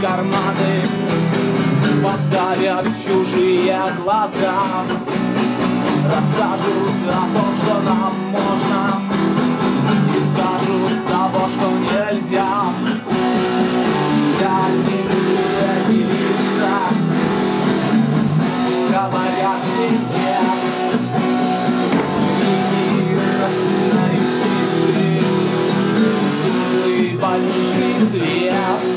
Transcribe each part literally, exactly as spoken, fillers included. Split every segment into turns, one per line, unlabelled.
карманы поставят чужие глаза, расскажут о том, что нам можно, и скажут того, что нельзя. Я не люблю эти лица, говорят мне нет. Больничный свет,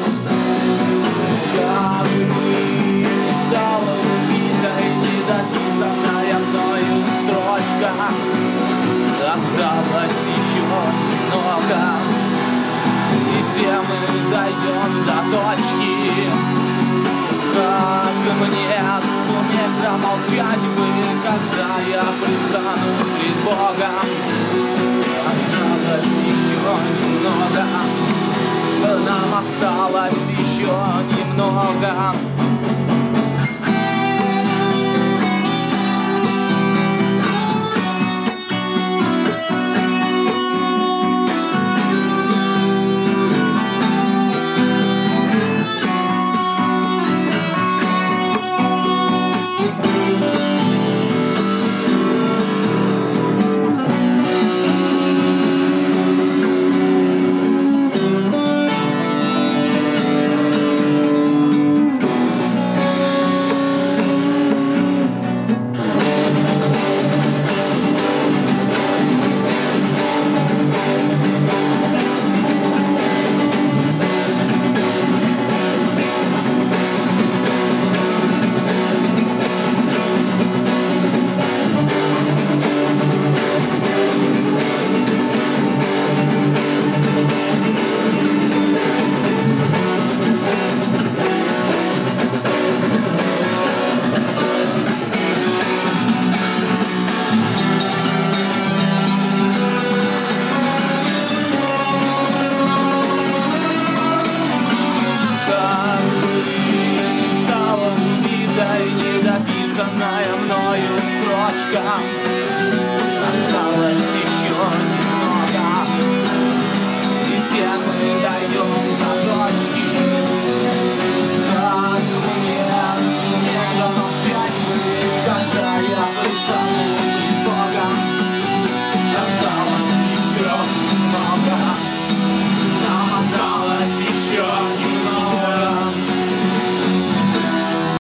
как бы стала убитой недописанная мною строчка. Осталось еще немного, и все мы дойдем до точки. Как мне суметь промолчать бы, когда я предстану пред Богом? Осталось еще немного, нам осталось еще немного.